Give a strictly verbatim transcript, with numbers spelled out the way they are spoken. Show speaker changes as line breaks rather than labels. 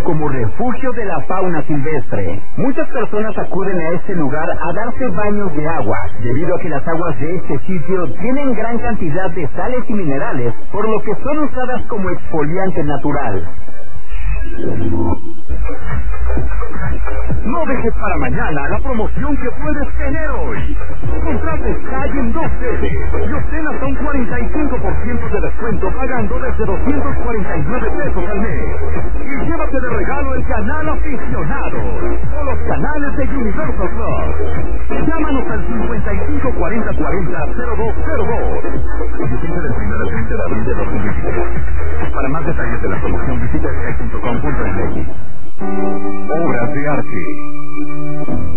conocido como refugio de la fauna silvestre. Muchas personas acuden a este lugar a darse baños de agua, debido a que las aguas de este sitio tienen gran cantidad de sales y minerales, por lo que son usadas como exfoliante natural.
No dejes para mañana la promoción que puedes tener hoy. Contrate Sky en dos sedes y obtén hasta un cuarenta y cinco por ciento de descuento pagando desde doscientos cuarenta y nueve pesos al mes. Y llévate de regalo el canal aficionado o los canales de Universal Plus. Llámanos al cincuenta y cinco cuarenta cuarenta cero dos cero dos. Vigencia del primero al treinta de abril de dos mil veintitrés. Para más detalles de la promoción visita sky punto com punto m x. Obras de arte.